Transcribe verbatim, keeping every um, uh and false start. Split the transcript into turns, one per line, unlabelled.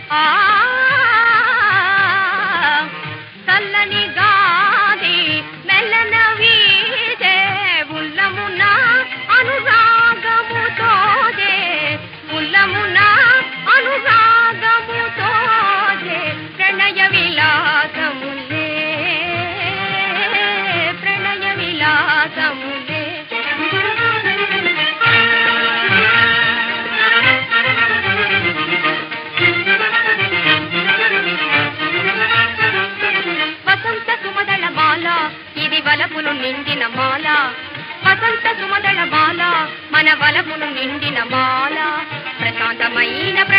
ఆ చల్లని గాలి మెల్లన వీచే ఉల్లమున అనురాగముతోజే ఉల్లమున అనురాగముతోజే ప్రణయ విలాసములే ప్రణయ విలాసములే వసంత సుమదళ బాల ఇది వలపులు నిండిన మాల వసంత సుమదళ బాల మన వలపులు నిండిన మాల ప్రశాంతమైన